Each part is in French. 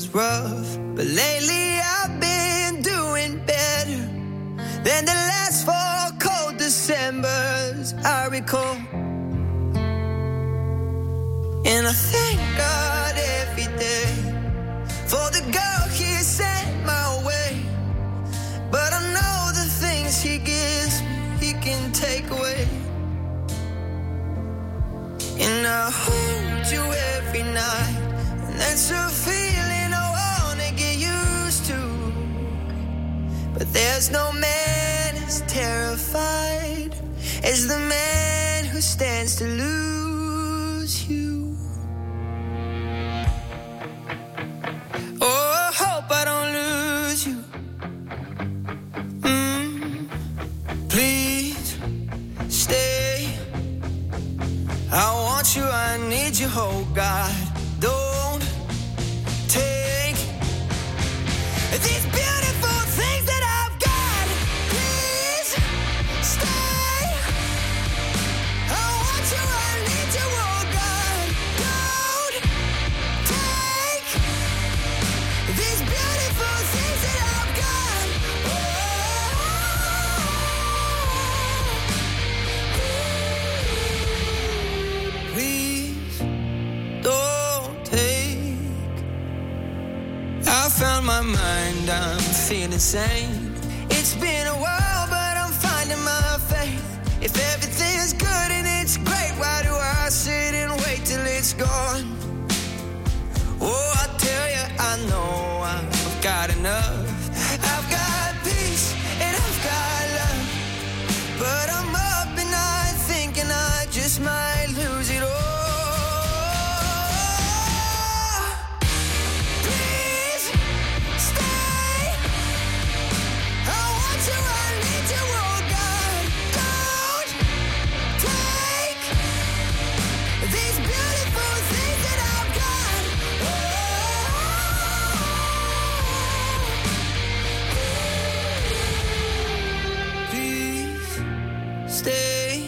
was rough, but lately I've been doing better than the last 4 cold Decembers I recall. And I thank God every day for the girl He sent my way. But I know the things He gives me, He can take away. And I hold you every night, and that's a feeling I wanna get used to. But there's no man as terrified as the man who stands to lose you. Oh, I hope I don't lose you. Please stay. I want you, I need you, oh God. Don't take these beautiful things that I've got. Please stay. I want you, I need you, oh God. Don't take these beautiful things that I've got. Please don't take. I found my mind, I'm feeling sane. It's been a while, but I'm finding my faith. If everything's good and it's great, why do I sit and wait till it's gone? Oh, I tell you, I know I've got enough. I've got peace and I've got love, but I'm up and I thinking I just might lose it all. Please stay. I want you, I need you, oh God. Don't take these beautiful things that I've got. Please stay.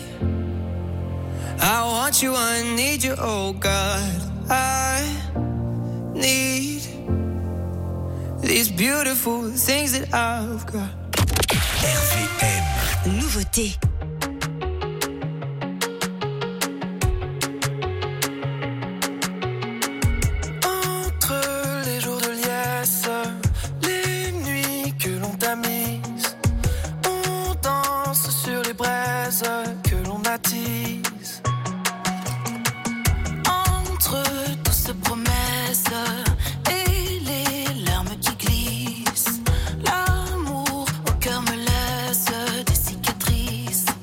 I want you, I need you, oh God. I need these beautiful things that I've got. RVM. Nouveauté. Entre les jours de liesse, les nuits que l'on tamise, on danse sur les braises que l'on attise. Entre toutes ces promesses et les larmes qui glissent, l'amour au cœur me laisse des cicatrices.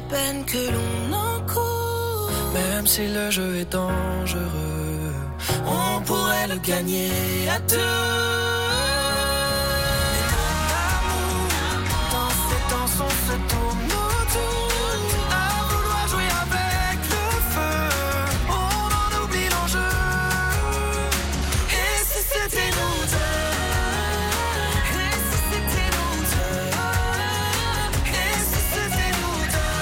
peine que l'on encourt. Même si le jeu est dangereux, on pourrait le gagner à deux. Dans ces danses on se tourne autour, à vouloir jouer avec le feu, on en oublie l'enjeu. Et si c'était nous deux, et si c'était nous deux, et si c'était nous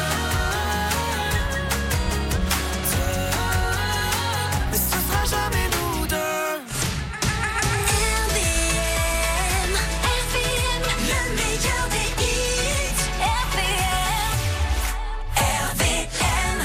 deux, mais ce sera jamais nous deux. RVM, le meilleur des hits. RVM.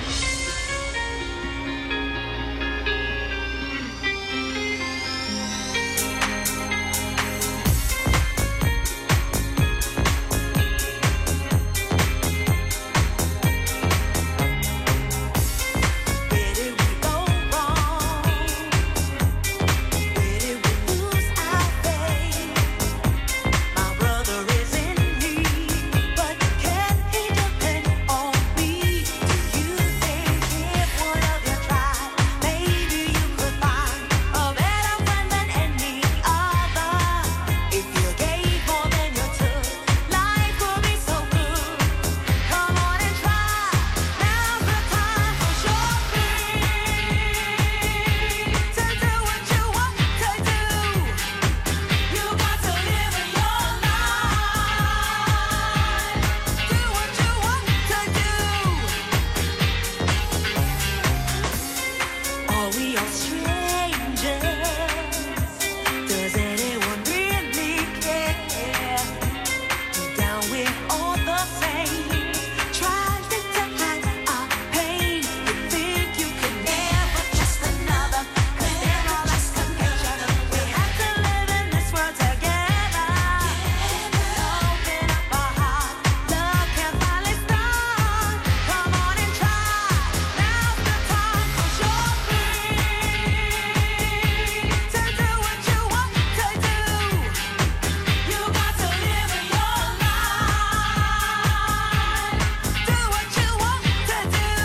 Where did we go wrong? Where did we lose our faith? My brother is in need, but can he depend on me? Do you think if one of you tried, maybe you could find a better friend than any other? If you gave more than you took, life would be so good. Come on and try. Now's the time, 'cause you're free to do what you want to do. You got to live in your life. Do what you want to do. Are we all strangers? Does anyone really care? Deep down we're all the same. Trying to hide our pain. You think you can never trust another, 'cause they're all like some picture. We have to live in this world together. Open up our hearts, love can finally start. Come on and try. Now's the time, 'cause you're free to do what you want to do. You got to live in your life. Do what you want to do. 'Cause you're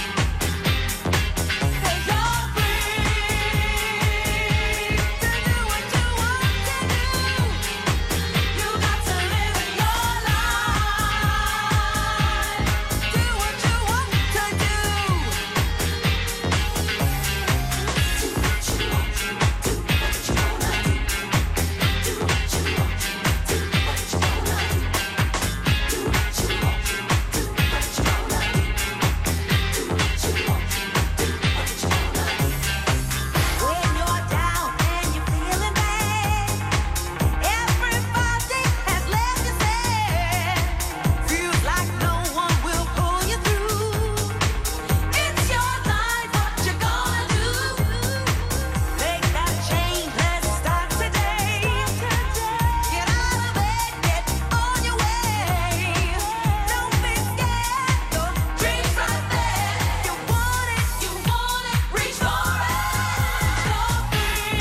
when you're down and you're feeling bad, everybody has left you sad. Feels like no one will pull you through. It's your life, what you gonna do? Make that change, let's start today. Get out of bed, get on your way. Don't be scared, your dreams right there. You want it, reach for it. You're free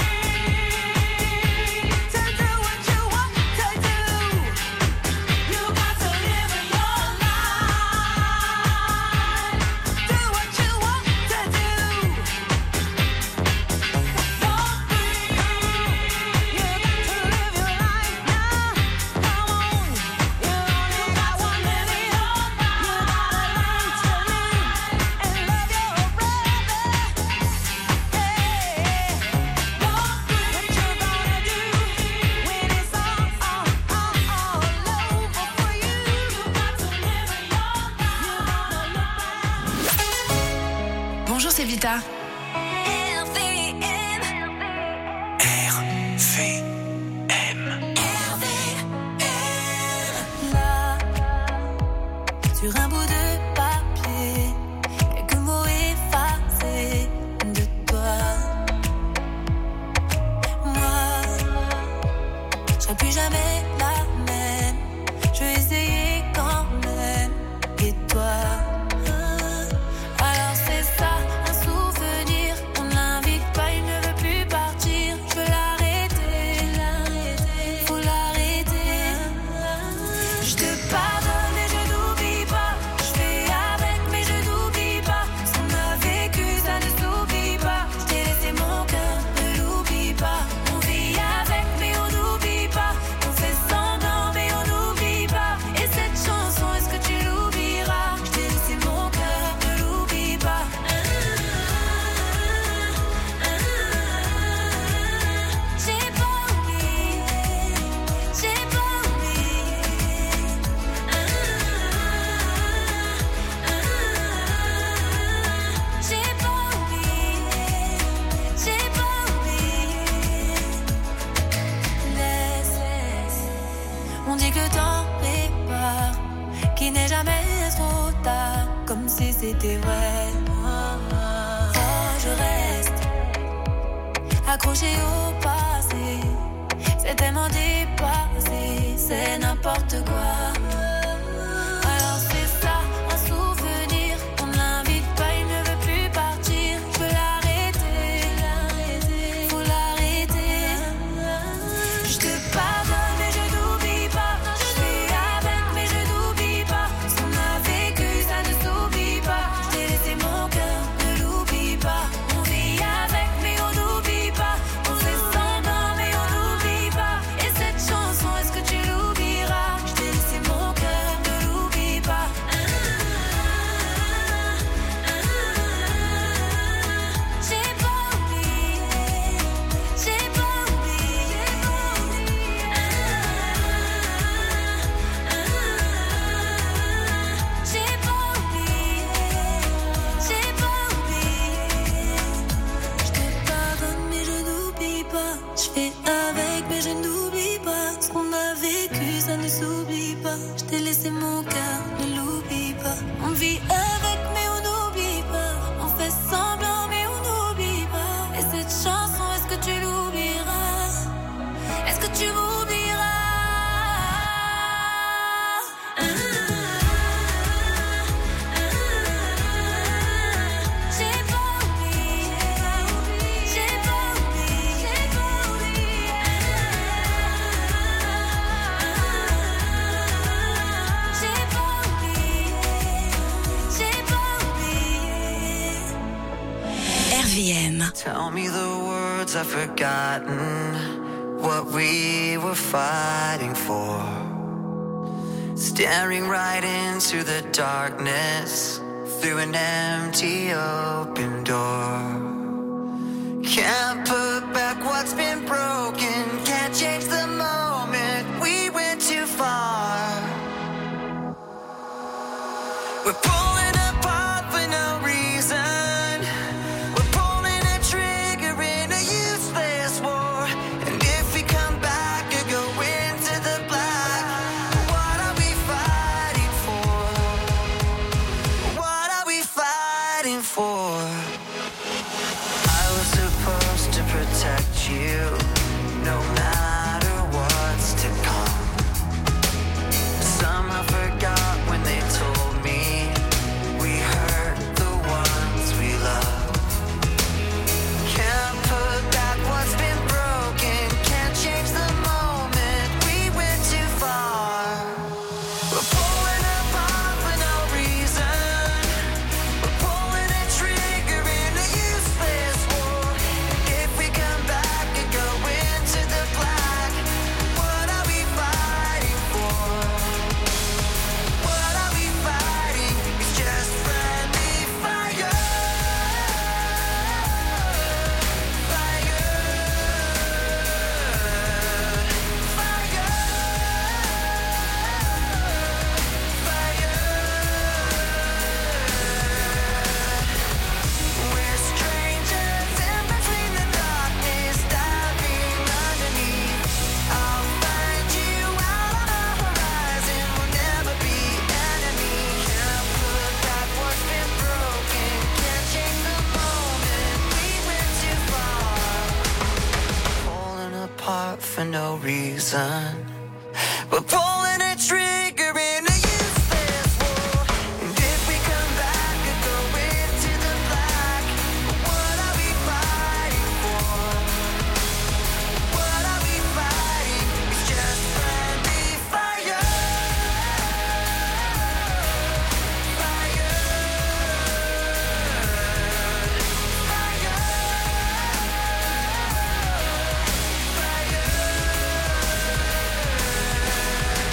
to do what you want to do. You got to live in your life. Do what you want to do. You're free. You got to live your life now. Come on, you only got 1 minute. You gotta learn to live and love your brother. Hey, you're free. What you gonna do when it's all over for you? You got to live in your life. Bonjour, c'est Vita. Là, sur un bout de papier, quelques mots effacés de toi. Moi, je serai plus jamais la même. Je vais essayer quand même. Et toi? Alors c'est ça, un souvenir. On l'invite pas, il ne veut plus partir. Je veux l'arrêter, faut l'arrêter. Je te pardonne et je n'oublie pas. Je fais comme si c'était vrai. Oh, je reste accroché au passé. C'est tellement dépassé, c'est n'importe quoi. Alors c'est ça, un souvenir. On ne l'invite pas, il ne veut plus partir. Je peux l'arrêter, faut l'arrêter. Je te pardonne mais je n'oublie pas. Je suis avec mais je n'oublie pas. Ce qu'on a vécu ça ne s'oublie pas. Je t'ai laissé mon cœur, ne l'oublie pas. On vit avec mais on n'oublie pas. On fait semblant mais on n'oublie pas. Et cette chanson, est-ce que tu l'oublieras? Je t'ai laissé mon cœur, ne l'oublie pas. J'ai pas oublié, j'ai pas oublié. J'ai pas oublié, je te pardonne mais je n'oublie pas. Je fais avec mais je n'oublie pas. Ce qu'on a vécu ça ne s'oublie pas. Je t'ai laissé mon cœur, ne l'oublie pas. On vit avec mais on n'oublie pas. On fait semblant mais on n'oublie pas. Et cette chanson, est-ce que tu l'oublieras? Est-ce que tu m'oublieras? J'ai pas oublié, j'ai pas oublié, j'ai pas oublié. J'ai pas oublié, j'ai pas oublié. RVM. Tell me the words I've forgotten, what we were fighting for. Staring right into the darkness through an empty open door. Can't put back what's been broken, can't change the moment we went too far. We're pulling apart for no reason. We're pulling a trigger in a useless war. And if we come back or go into the black, what are we fighting for? What are we fighting for? I was supposed to protect you, no matter what's to come. Somehow forgot when they told me we hurt the ones we love. Can't put back what's been broken, can't change the moment we went too far. We're pulling apart for no reason. We're pulling a trigger in a useless war. If we come back and go into the black, what are we fighting for? What are we fighting? It's just friendly fire. Fire. We're strangers in between the darkness, diving underneath. I'll find you out on the horizon. We'll never be enemies. Can't put back what's been broken. Can't change the moment we went too far. Falling apart for no reason. We're pulling a trigger in a useless war. And if we come back and go into the black, what are we fighting for? What are we fighting? It's just friendly fire. Fire. Fire.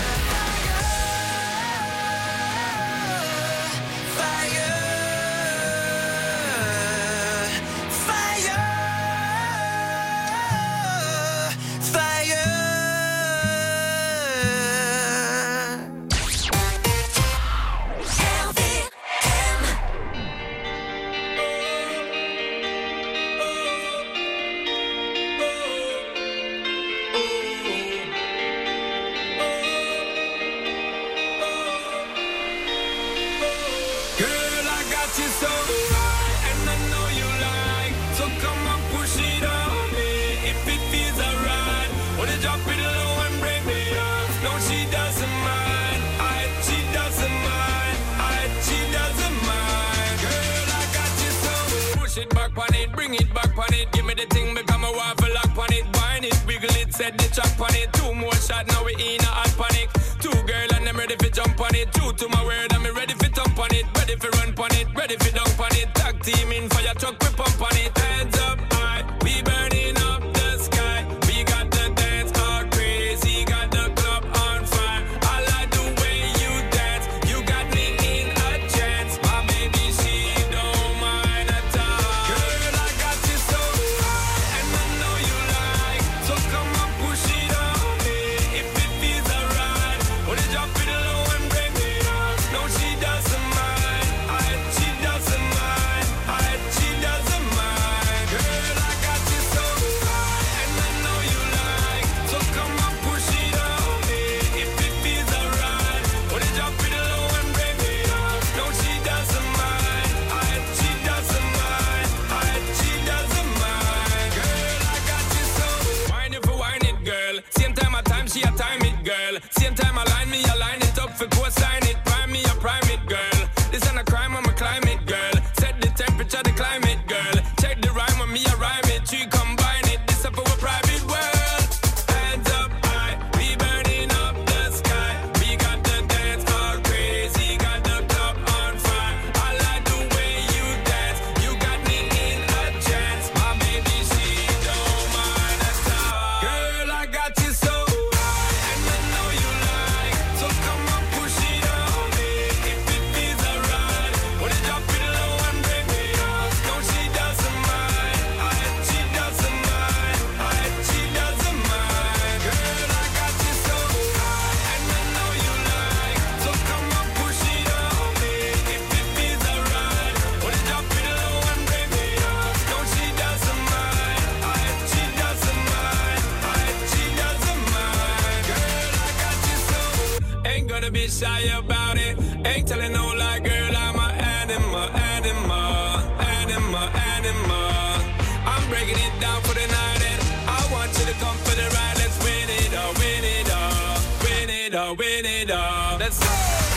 Dash it back on it, bring it back on it. Give me the thing, become a waffle lock on it. Wine it, wiggle it, set the chop on it. 2 more shots, now we in a hot panic. 2 girl and I'm ready for jump on it. True to my word, I'm ready for thump on it. Ready for run on it, ready for dunk on it. Tag team in fire truck, we pump on it. Hands up high, we burning up the sky. We got the dance all crazy, got the club on fire. I like the way you dance, you got me in a trance. My baby, she don't mind at all. Girl, I got you so high, and I know you like. So come on, push it on me, if it feels alright. Wanna drop it low and bring it up. No, she doesn't mind, she doesn't mind, she doesn't mind. Girl, I got you so high, and I know you like. So come on, push it on me, if it feels alright. Wanna drop it low and bring it up. No, she doesn't mind, she doesn't mind, she doesn't mind. Girl, I got you so. Wine it for wine it, girl. Same time I time, she a time it, girl. Same time I line me, I line it up for co-sign it. Prime me, I prime it, girl. This ain't a crime, I'm a climate, girl. Set the temperature, the climate, girl. Check the rhyme with me, I rhyme it. Three combine it, this up for a private world. Hands up high, we burning up the sky. We got the dance all crazy, got the club on fire. I like the way you dance, you got me in a trance. My baby, she don't mind at all. Girl, I got you so high, and I know you like. So come on, push it on me, if it feels alright. Wanna drop it low and bring it up. No, she doesn't mind, she doesn't mind, she doesn't mind. Girl, I got you so high, and I know you like. So come on, push it on me, if it feels alright. Wanna drop it low and bring it up. No, she doesn't mind, she doesn't mind, she doesn't mind. Girl, I got you so. Ain't gonna be shy about it. Ain't telling no lie, girl, I'm a animal, animal, animal, animal. I'm breaking it down for the night, and I want you to come for the ride. Let's win it all, win it all, win it all, win it all. Let's go.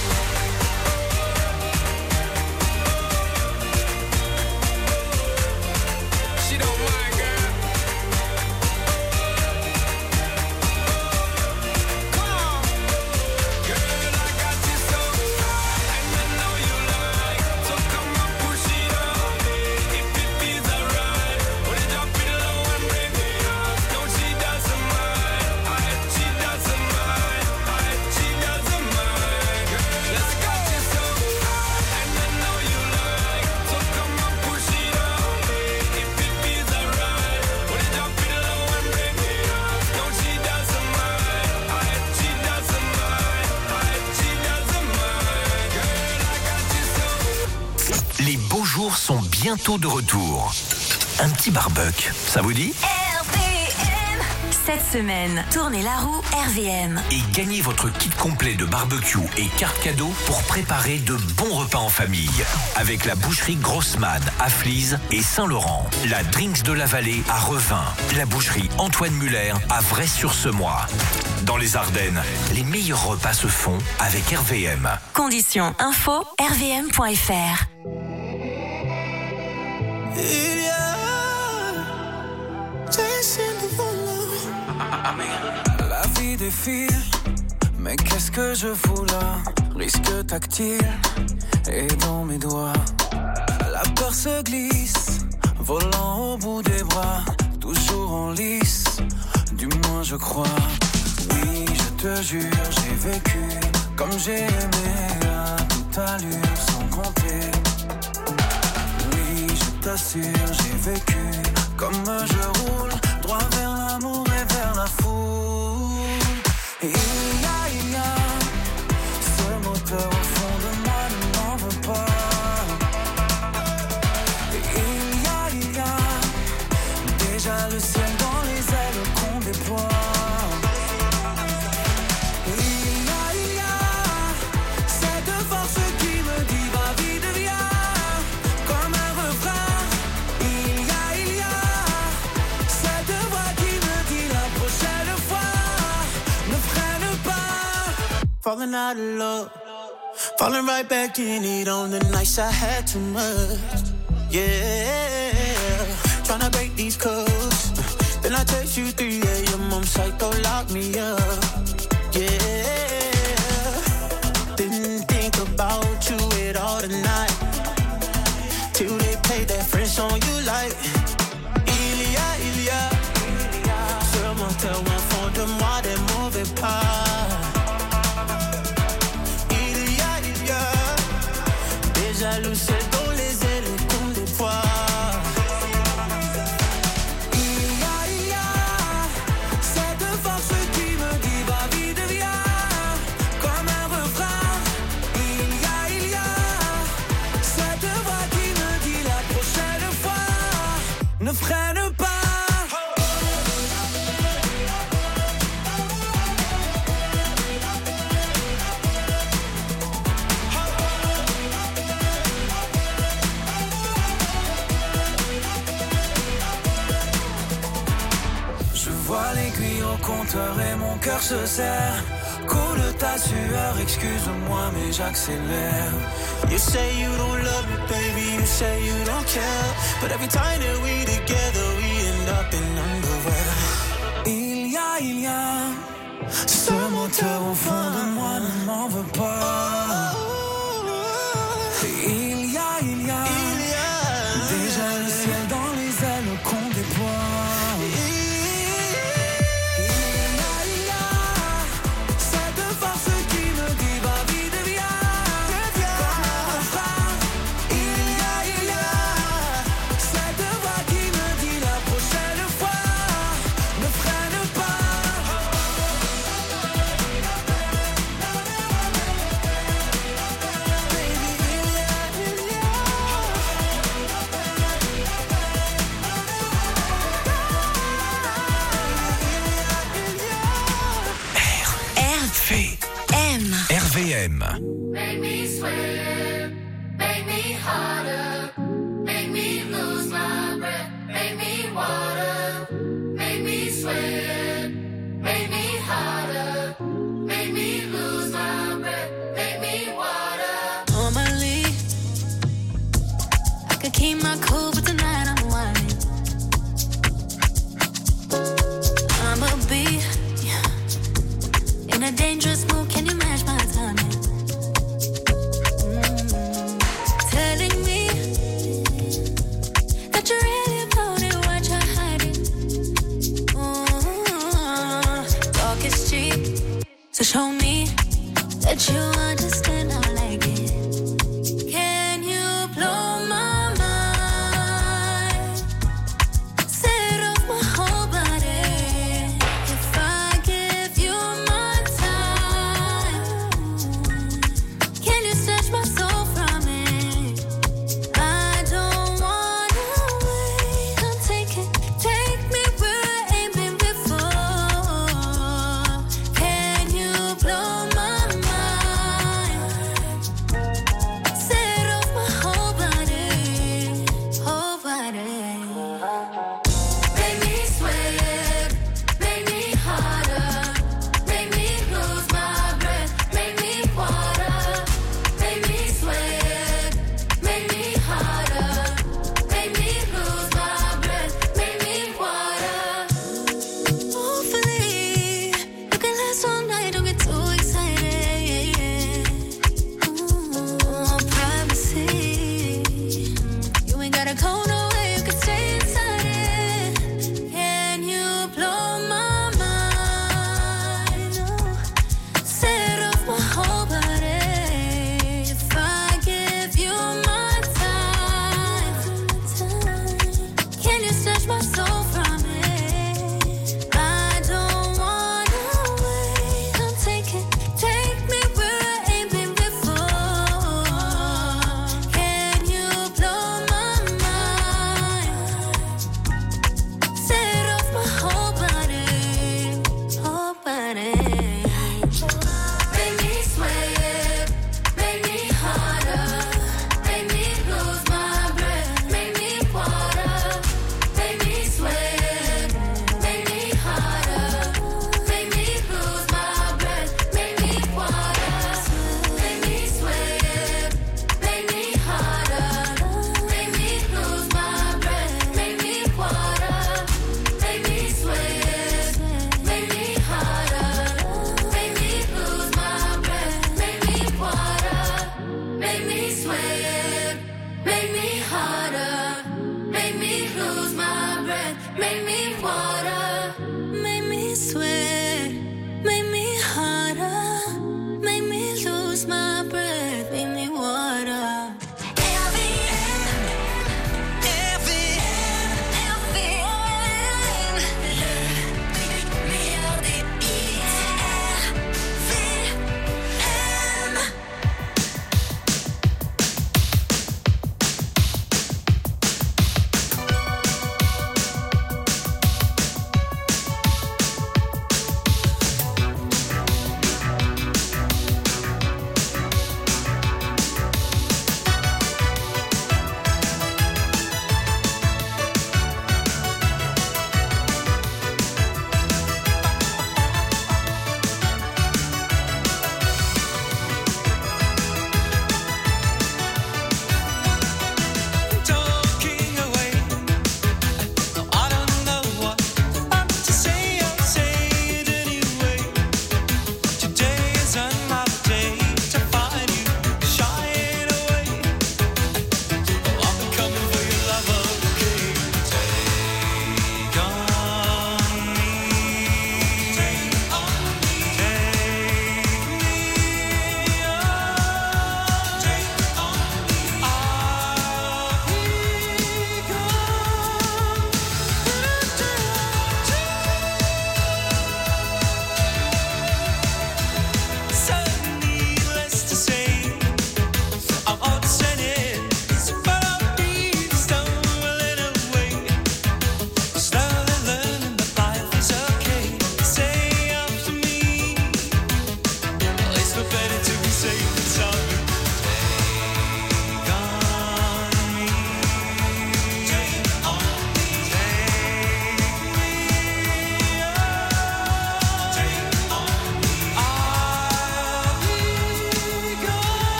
She don't mind, girl. Come on. Girl, I got you so high, and I know you like. So come on, push it on me, if it feels alright. Wanna drop it low and bring it up. No, she doesn't mind, she doesn't mind, she doesn't mind. Girl, let's go. You so high, and I know you like. So come on, push it on me, if it feels alright. Wanna drop it low and bring it up. No, she doesn't mind, she doesn't mind, she doesn't mind. Girl, I got you so. Les beaux jours sont bientôt de retour. Un petit barbecue, ça vous dit? RVM. Cette semaine, tournez la roue RVM. Et gagnez votre kit complet de barbecue et carte cadeau pour préparer de bons repas en famille. Avec la boucherie Grossman à Flize et Saint-Laurent. La Drinks de la Vallée à Revin. La boucherie Antoine Muller à Vray-sur-Semois. Dans les Ardennes, les meilleurs repas se font avec RVM. Conditions info rvm.fr. Il y a la vie défile, mais qu'est-ce que je fous là? Risque tactile et dans mes doigts. La peur se glisse, volant au bout des bras, toujours en lice, du moins je crois. Oui, je te jure, j'ai vécu comme j'ai aimé à toute allure sans compter. Oui, je t'assure, j'ai vécu comme je roule, droit vers l'amour et vers la foule. Et il y a ce moteur au fond de moi ne m'en veut pas. Et il y a déjà le ciel dans les ailes qu'on déploie. Falling out of love, falling right back in it on the nights I had too much. Yeah, tryna break these codes. Then I text you 3 a.m. I'm psycho, lock me up. Yeah, didn't think about you at all tonight. Till they play that French song you like. Il y a seulement tellement fond de moi des mauvais pas. Il y a des jaloux, c'est dans les ailes comme des poids. Il y a cette force qui me dit va vite viens comme un refrain. Il y a cette voix qui me dit la prochaine fois ne freine pas. Vois l'aiguille au compteur et mon cœur se serre. Coule ta sueur, excuse-moi mais j'accélère. You say you don't love me, baby, you say you don't care. But every time that we together, we end up in underwear. Il y a ce moteur au fond de moi, ne m'en veux pas. Il y a déjà le ciel dans les ailes qu'on déploie. RVM. Make me sweat, make me harder, make me lose my breath, make me water, make me sweat, make me harder, make me lose my breath, make me water. Normally, I could keep my cool, but tonight I'm whining. I'ma be in a dangerous mood. Can you match my timing? Telling me that you're really about it, what you're hiding. Talk is cheap, so show me that you understand. I like it. Can you blow my mind?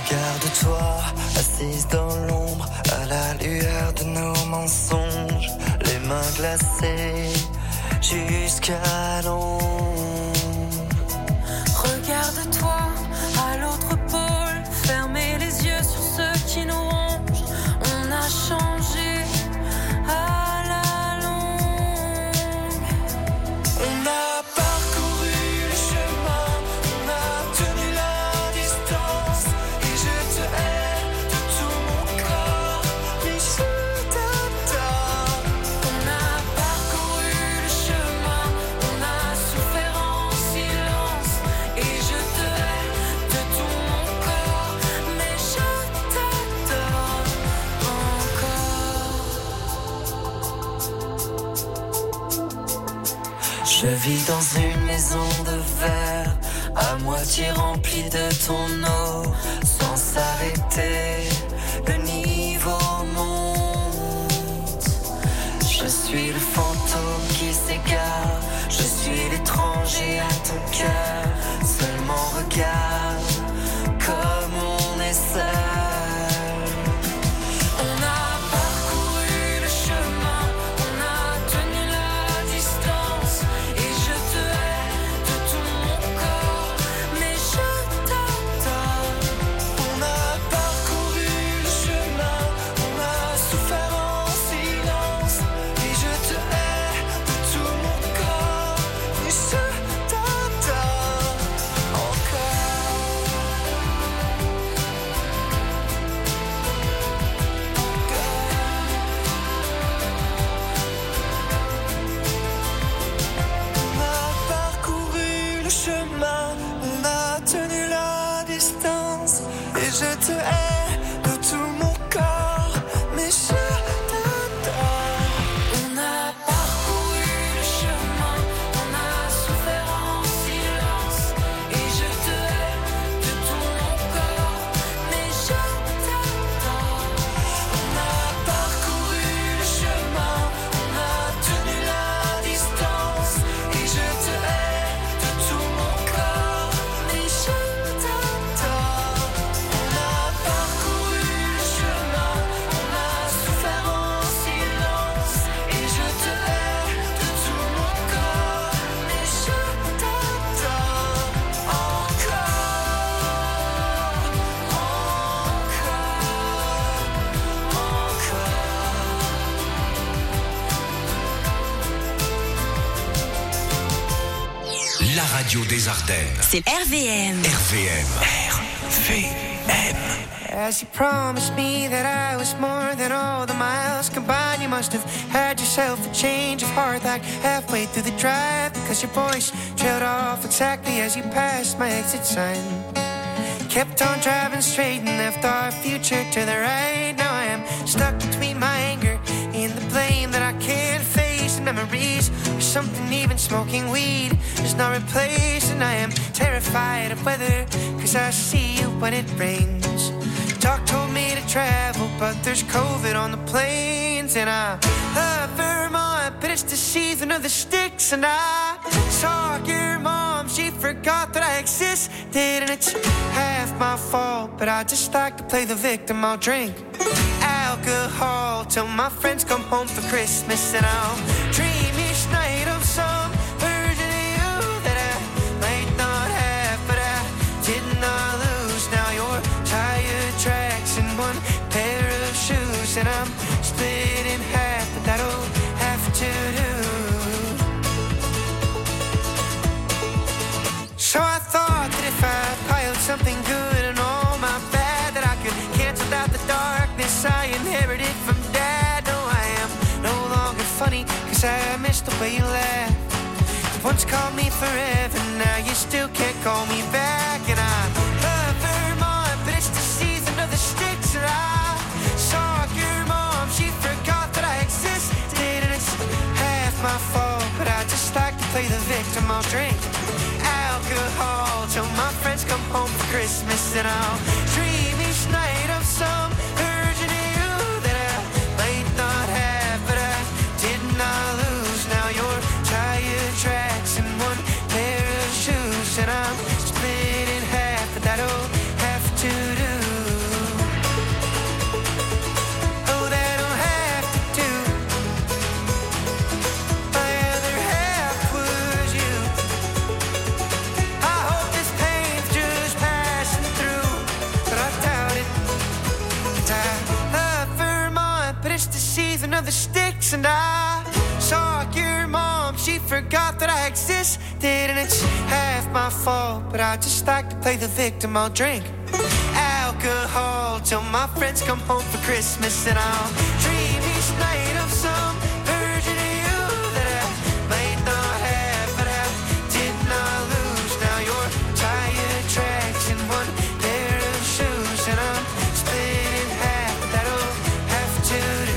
Regarde-toi, assise dans l'ombre, à la lueur de nos mensonges, les mains glacées jusqu'à l'ombre. Regarde-toi à l'autre pôle, fermez les yeux sur ceux qui nous rongent. On a changé à la longue. On a parcouru le chemin, on a tenu la distance, et je te hais de tout mon corps, mais je t'adore. On a parcouru le chemin, on a souffert en silence, et je te hais de tout mon corps, mais je t'adore encore. Je vis dans une maison de verre, à moitié remplie de ton eau, sans s'arrêter, le niveau monte. Je suis le fantôme qui s'égare, je suis l'étranger à ton cœur. Seulement regarde comme on est seul. On a parcouru le chemin, on a tenu la distance, et je te hais de tout mon corps, mais je t'adore. On a parcouru le chemin, on a souffert en silence, et je te hais de tout mon corps, mais je t'adore encore. On a parcouru le chemin, on a tenu la distance, et je te hais de tout mon corps, mais je t'adore. On a parcouru le chemin, on a souffert en silence, et je te hais de tout mon corps, mais je t'adore. On a parcouru le chemin, on a tenu la distance, et je te hais de tout mon corps, mais je t'adore. On a parcouru le chemin, on a souffert en silence, et je te hais de tout mon corps, mais je t'adore encore, La radio des Ardennes. C'est RVM. RVM. RVM. As you promised me that I was more than all the miles combined, you must have had yourself a change of heart like halfway through the drive, because your voice trailed off exactly as you passed my exit sign. Kept on driving straight and left our future to the right. Now I am stuck between my anger and the blame that I can't face, and memories or something even smoking weed is not replaced. And I am terrified of weather, cause I see you when it rains. Doc told me to travel, but there's COVID on the planes. And I love Vermont, but it's the season of the sticks. And I saw your mom, she forgot that I existed. And it's half my fault, but I just like to play the victim. I'll drink alcohol till my friends come home for Christmas. And I'll dream each night of some version of you that I might not have, but I did not lose. Now you're tire tracks and one pair of shoes, and I'm split in half, but that'll have to do. So I thought that if I piled something good and all my bad, that I could cancel out the darkness I inherited from Dad. No, I am no longer funny, cause I miss the way you laugh. You once called me forever, now you still can't call me back. And I love Vermont, but it's the season of the sticks. And I saw your mom, she forgot that I existed. And it's half my fault, but I just like to play the victim. I'll drink alcohol till my friends come home for Christmas. And I'll dream each night of some version of you that I might not have, but I did not lose. Now you're tire tracks and one pair of shoes, and I'm split in half, but that'll have to do. finished the season of the sticks, and I saw your mom. She forgot that I existed, and it's half my fault, but I just like to play the victim. I'll drink alcohol till my friends come home for Christmas, and I'll dream each night of some version of you that I might not have, but I did not lose. Now you're tire tracks and one pair of shoes, and I'm split in half. That'll have to do.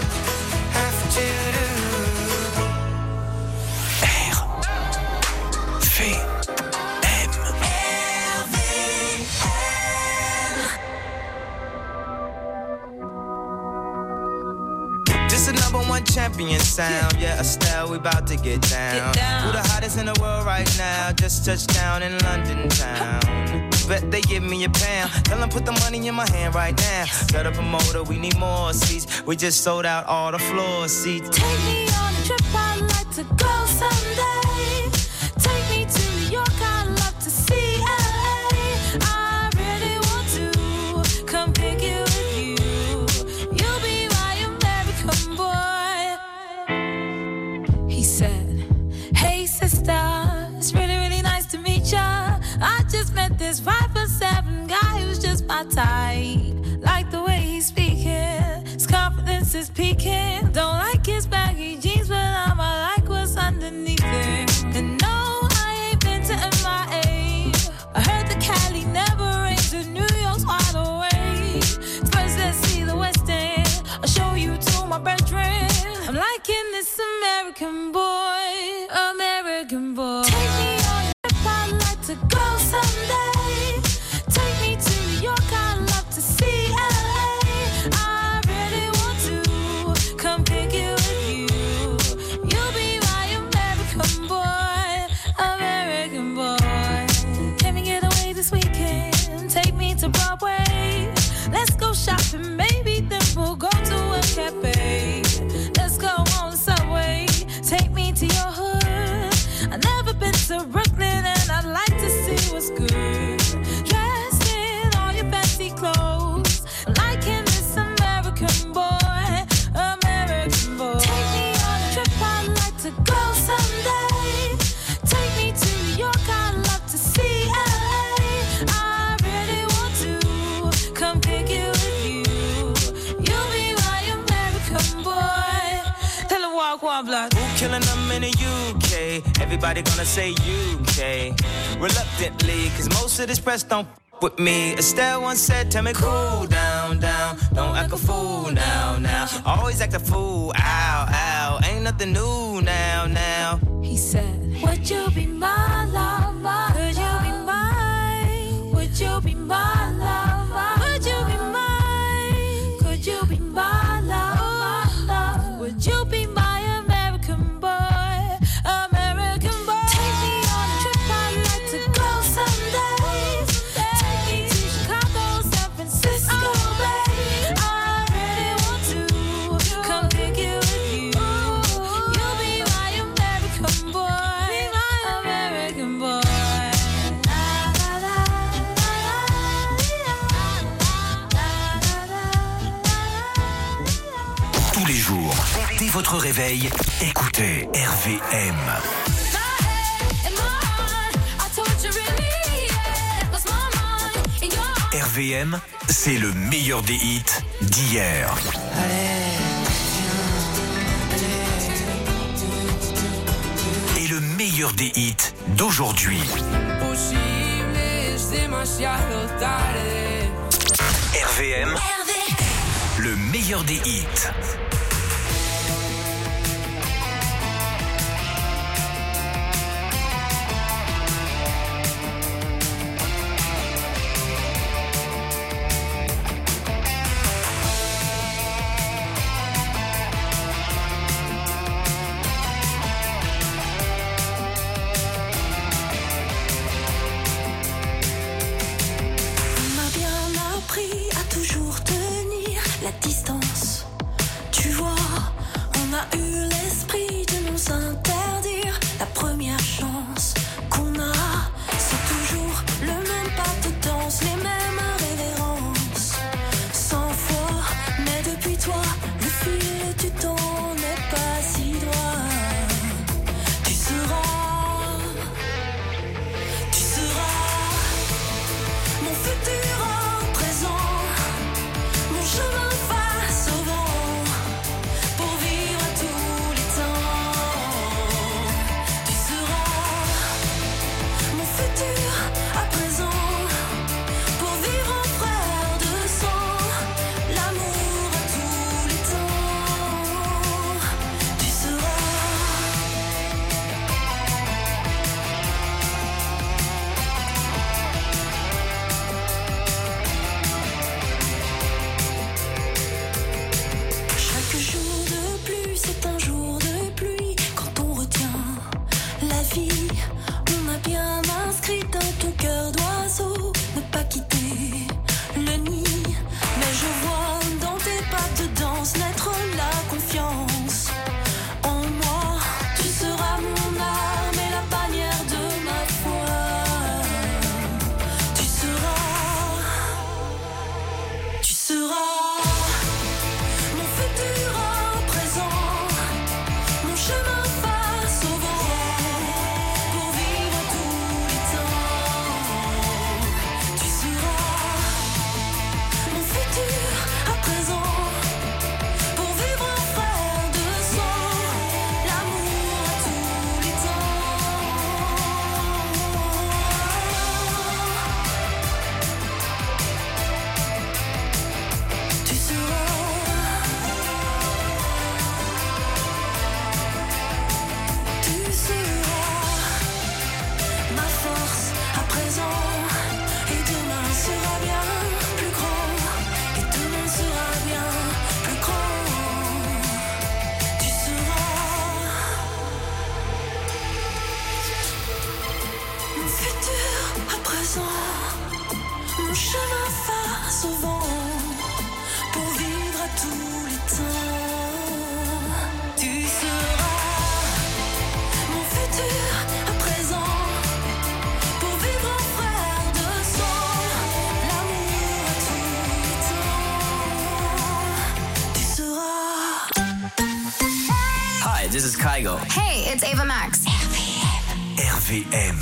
This is number one champion sound. Yeah, Estelle, we about to get down. Who the hottest in the world right now? Just touched down in London town. Bet they give me a pound. Tell them put the money in my hand right now. Set up a motor, we need more seats. We just sold out all the floor seats. Take me on a trip, I'd like to go someday. Take me to New York, I'd love to see LA. I really want to come pick you with you. You'll be my American boy. He said, hey sister, it's really, really nice to meet ya. I just met this 5'7" guy who's just my type. Like the way he's speaking, his confidence is peaking. Don't like his baggy jeans, but I'ma like what's underneath it. And no, I ain't been to MIA. I heard the Cali never rains and New York's wide awake. First let's see the West End, I'll show you to my bedroom. I'm liking this American boy, American boy. Take me on a trip, I'd like to go someday. Take me to New York, I'd love to see LA. I really want to come pick you with you. You'll be my American boy, American boy. Can we get away this weekend? Take me to Broadway. Let's go shopping, maybe then we'll go to a cafe. Let's go on the subway. Take me to your hood. I've never been to Brooklyn and I'd like to see what's good. Dressed in all your fancy clothes, I'm liking this American boy, American boy. Take me on a trip, I'd like to go someday. Take me to New York, I'd love to see LA. I really want to come pick you with you. You'll be my American boy. Tell him walk one block. Who killing them in the UK? Everybody gonna say UK. Reluctantly, cause most of this press don't with me. Estelle once said, tell me cool down, down. Don't act a fool now, now. Always act a fool, ow, ow. Ain't nothing new now, now. He said, would you be my lover? Could you be mine? Would you be my lover? Would you be mine? Could you be my lover? Would you be my American boy? American boy. Take me on a trip, I'd like to go someday. Take me to Chicago, San Francisco, babe. I really want to come pick you with you. You'll be my American boy, American boy. Tous les jours, dès votre réveil, écoutez RVM. RVM, c'est le meilleur des hits d'hier. Et le meilleur des hits d'aujourd'hui. RVM, le meilleur des hits. La distance, tu vois Chaque jour de plus, c'est un jour de pluie. Quand on retient la vie, on a bien inscrit dans ton cœur d'oiseau ne pas quitter le nid. Mais je vois dans tes pas de danse naître la confiance en moi. Tu seras mon arme et la bannière de ma foi. Tu seras mon futur à présent, mon chemin face au vent, pour vivre tous les temps. Tu seras mon futur à présent, pour vivre un frère de sang, l'amour à tous les temps. Tu seras ma force à présent, et demain sera bien plus grand, et demain sera bien plus grand. Tu seras mon futur à présent, mon chemin face au vent, pour vivre à tous les temps. Tu seras mon futur à présent, pour vivre un frère de sang, l'amour à tous les temps. Tu seras. Hi, this is Kygo. Hey, it's Ava Max. RVM.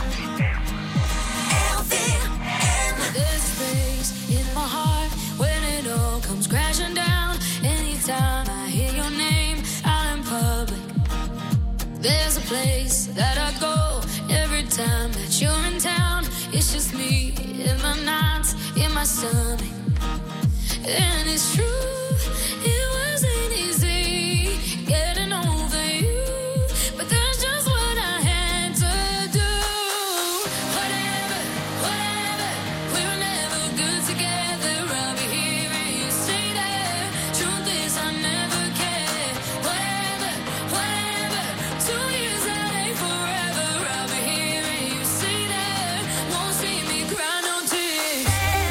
There's space in my heart when it all comes crashing down. Anytime I hear your name out in public, there's a place that I go every time that you're in town. It's just me in my nights, in my stomach. And it's true, it wasn't easy getting over you, but that's just what I had to do. Whatever, we were never good together. I'll be here and you stay there. Truth is I never cared. Whatever, 2 years that ain't forever. I'll be here and you stay there. Won't see me cry no tears.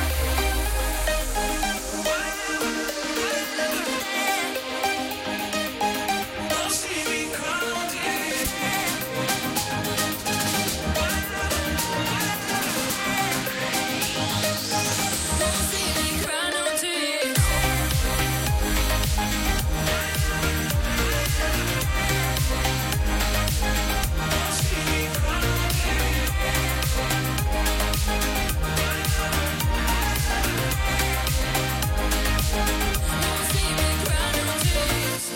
Won't see me cry no tears. Won't see me cry no tears.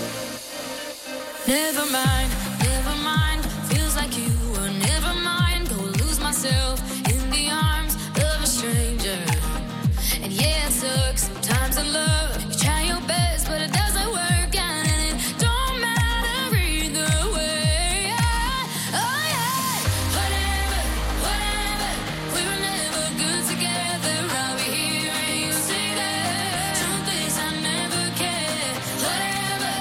Never mind, feels like you were never mine. Go lose myself in the arms of a stranger. And yeah, it sucks sometimes in love. You try your best, but it doesn't work out, and it don't matter either way. Oh yeah, whatever, we were never good together. I'll be here and you stay there. Truth is I never cared. Whatever,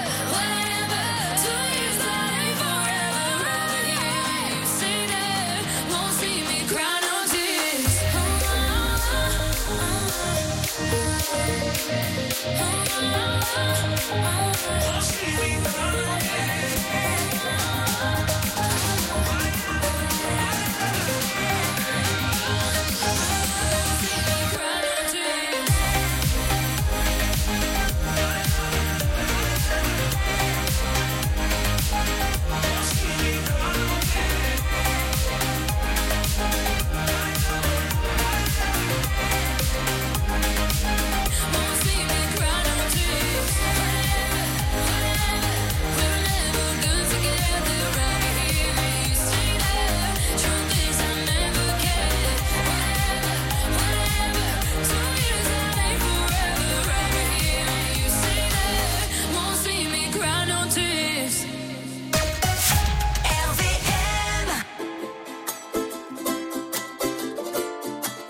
2 years that ain't forever. I'll be here and you stay there. Won't see me cry no tears.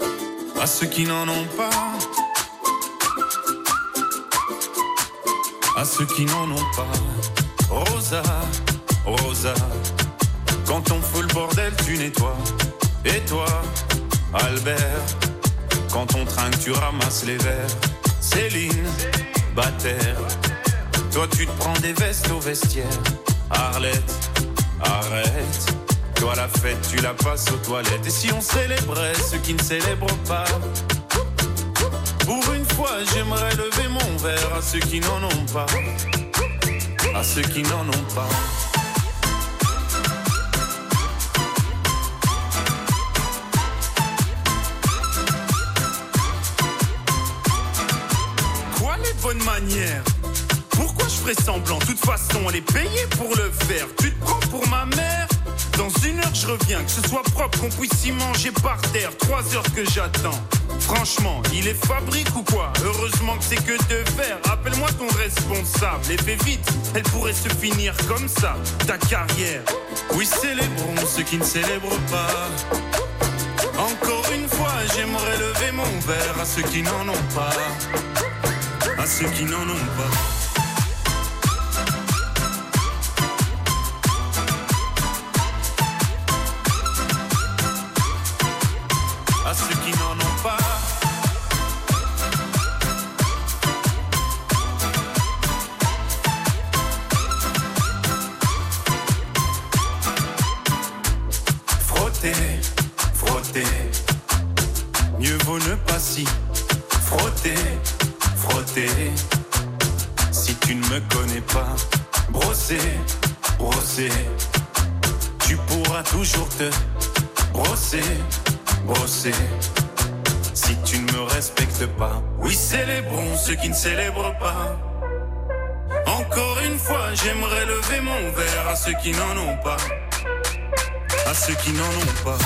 ceux qui n'en ont pas, à ceux qui n'en ont pas. Rosa, Rosa, quand on fout le bordel, tu nettoies. Et toi, Albert, quand on trinque, tu ramasses les verres. Céline, Bataire, toi tu te prends des vestes au vestiaire. Arlette, arrête, toi la fête tu la passes aux toilettes. Et si on célébrait ceux qui ne célèbrent pas? Pour une fois j'aimerais lever mon verre à ceux qui n'en ont pas. À ceux qui n'en ont pas. Quoi les bonnes manières? Pourquoi je ferais semblant? De toute façon, elle est payée pour le faire. Tu te prends pour ma mère? Dans 1 heure, je reviens. Que ce soit propre, qu'on puisse y manger par terre. 3 heures que j'attends. Franchement, il est fabrique ou quoi? Heureusement que c'est que de faire. Appelle-moi ton responsable. Et fais vite, elle pourrait se finir comme ça, ta carrière. Oui, célébrons ceux qui ne célèbrent pas. Encore une fois, j'aimerais lever mon verre à ceux qui n'en ont pas. À ceux qui n'en ont pas. À ceux qui n'en ont pas. Frotter, frotter, mieux vaut ne pas s'y frotter, frotter. Si tu ne me connais pas, brosser, brosser, tu pourras toujours te brosser, brosser. Si tu ne me respectes pas, oui, célébrons ceux qui ne célèbrent pas. Encore une fois, j'aimerais lever mon verre à ceux qui n'en ont pas. À ceux qui n'en ont pas.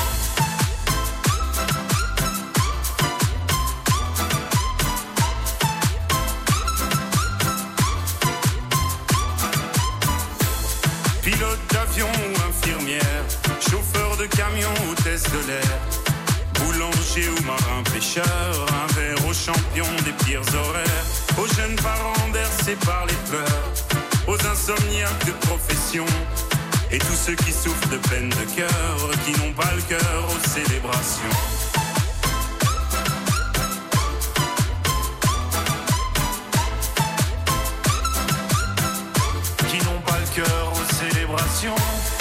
Pilote d'avion ou infirmière, chauffeur de camion, hôtesse de l'air, boulanger ou marin pêcheur, un verre aux champions des pires horaires, aux jeunes parents bercés par les pleurs, aux insomniaques de profession, et tous ceux qui souffrent de peine de cœur, qui n'ont pas le cœur aux célébrations. Qui n'ont pas le cœur aux célébrations.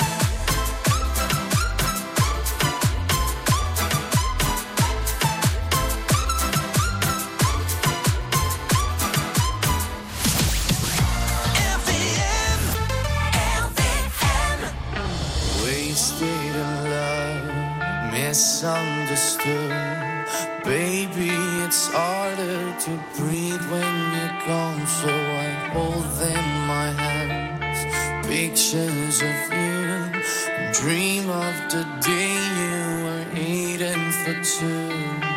Misunderstood. Baby, it's harder to breathe when you're gone, so I hold in my hands pictures of you, dream of the day you were eating for two.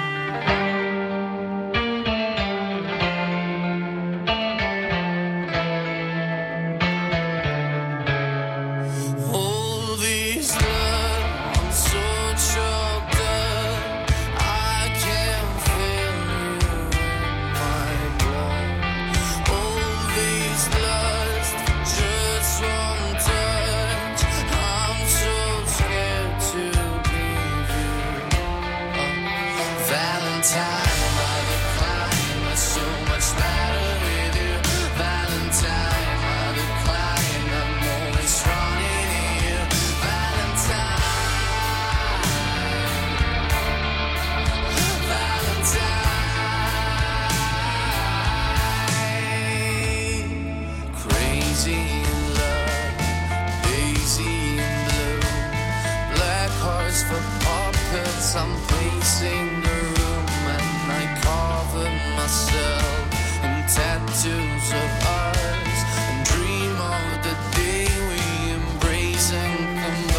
I'm pacing the room and I cover myself in tattoos of ours and dream of the day we embrace and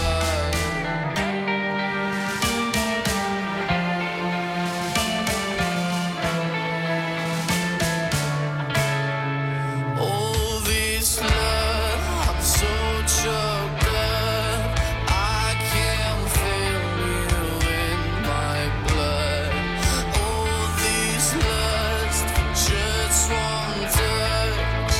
combine. All this love, I'm so choked up, I can't feel you in my blood. All this lust, just one touch,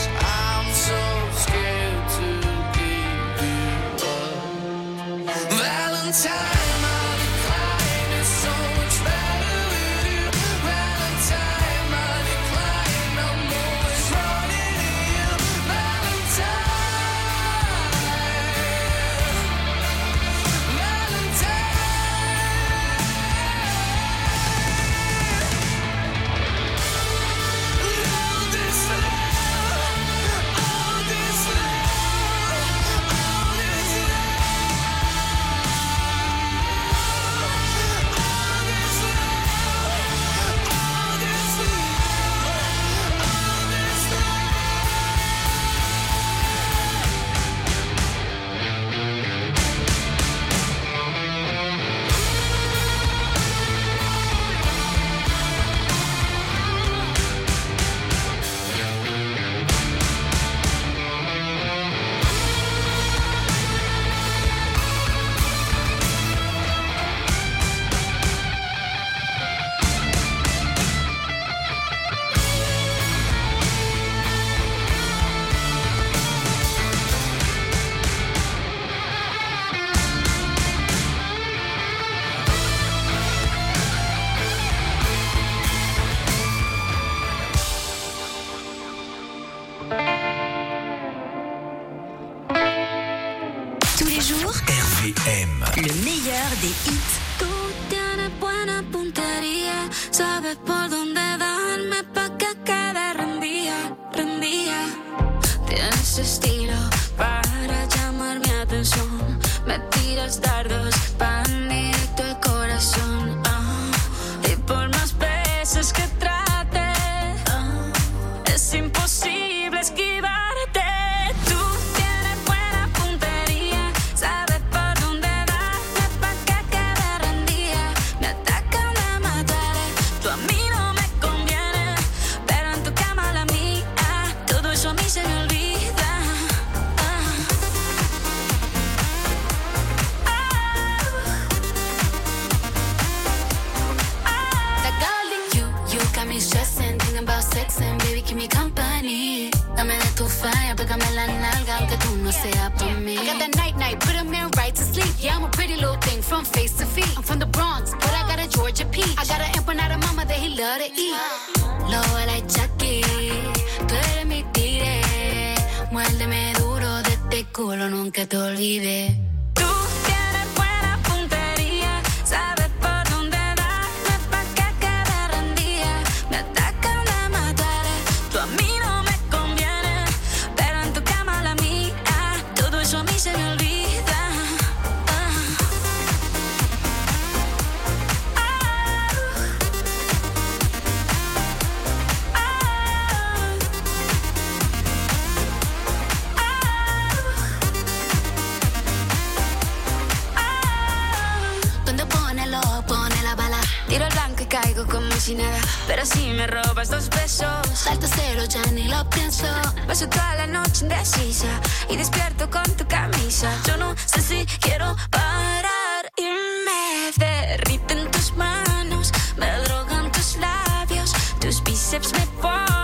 les jours, RVM. le meilleur des hits. Tú tienes buena puntería, sabes por dónde darme pa' que quede rendía. Tienes estilo para llamar mi atención, me tiras dardos pan directo al corazón. Y por más veces que trate, es imposible esquivarte. Tú tienes buena puntería, sabes por dónde darme pa' que quede rendida. Me atacan, la mataré, tú a mí no me conviene, pero en tu cama la mía, todo eso a mí se me olvida. Stressing, thinking about sex and baby, keep me company. Dame de tu falla, pégame la nalga, aunque tú no seas pa' mí. I got that night, put 'em in right to sleep. Yeah, I'm a pretty little thing from face to feet. I'm from the Bronx, but I got a Georgia peach. I got an empanada mama that he love to eat. Lo like Chucky, tú eres mi tigre. Muérdeme duro de este culo, nunca te olvides. Tú tienes buena puntería, sabes por dónde darme pa' que quede rendida. Me atacan, la mataré, tú a mí no me conviene, pero en tu cama la mía, todo eso a mí se me olvida. Donde pone la bala, tiro el blanco y caigo como si nada, pero si me robas 2 besos, salto cero, ya ni lo pienso. Paso toda la noche indecisa y despierto con tu camisa. Yo no sé si quiero parar y me derriten tus manos, me drogan tus labios, tus bíceps me ponen